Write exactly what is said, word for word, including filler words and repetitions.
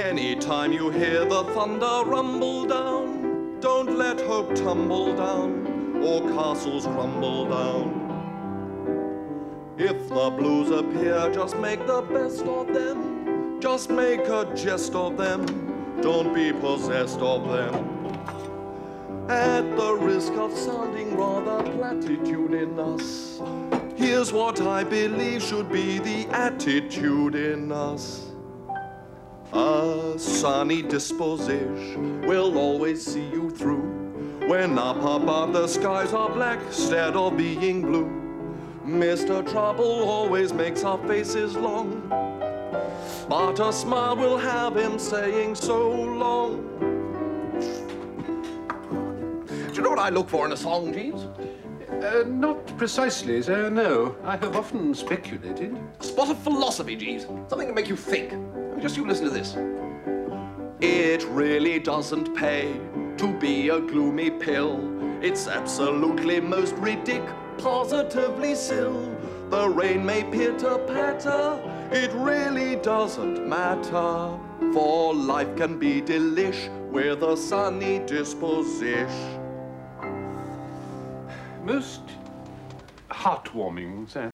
Anytime you hear the thunder rumble down, don't let hope tumble down or castles crumble down. If the blues appear, just make the best of them. Just make a jest of them. Don't be possessed of them. At the risk of sounding rather platitudinous, here's what I believe should be the attitude in us. A sunny disposition will always see you through. When up above the skies are black instead of being blue. Mister Trouble always makes our faces long, but a smile will have him saying so long. Do you know what I look for in a song, Jeeves? Uh, not precisely, sir, no. I have often speculated. A spot of philosophy, Jeeves. Something to make you think. Just you listen to this. It really doesn't pay to be a gloomy pill. It's absolutely most ridiculous, positively sill. The rain may pitter-patter, it really doesn't matter. For life can be delish with a sunny disposition. Most heartwarming, sir.